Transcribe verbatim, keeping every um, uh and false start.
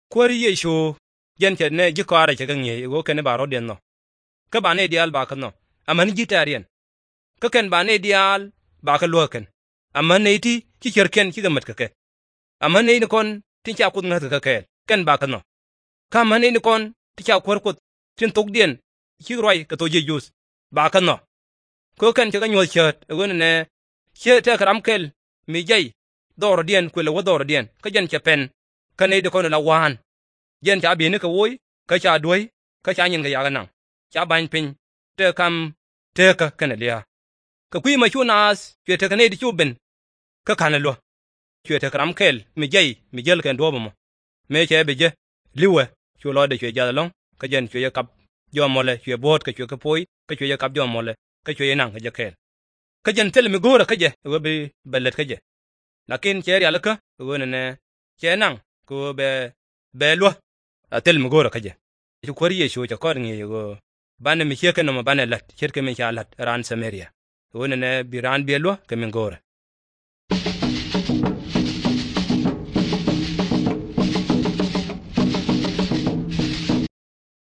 kwari ye sho yen ke ne ji kwara ke ganye go ken ba rodien no ka ba ne dial ba kan no aman ji tarien ka ken ba ne dial ba ka lo ken aman ne ti ki kerken ki gamat ka ke aman ne ni kon tin cha kut na ka ke ken ba kan no ka man ne ni kon ti cha kwar kut tin tok dien ki roi ka to je jus ba kan no ko ken ke ganyo chet go ne che te kram kel mi jai dor dien ko le wo dor dien ka jen che pen ka ne de kon la wan jen cha bi ne ka woi ka cha duoi ka cha nyin ga ya nang cha ban pin te kam te ka ken lia ka kui ma chu nas che te ka ne di chu ben ka kan lo che te kram kel mi jai mi jel ken do mo me che be je liwe chu lo de che ja long ka jen che kap jo mole che bot ka che ka poi ka che kap jo mole ka che nang ka je kel ka jen tel mi gora ka je we be belet ka je lakin che ya laka we ne che nang ko be be lo tel mi gora ka je chu kwari ye sho cha kor ngi go bane mi che ka no bane lat cher ke mi cha lat ran samaria we ne bi ran be lo ke mi gora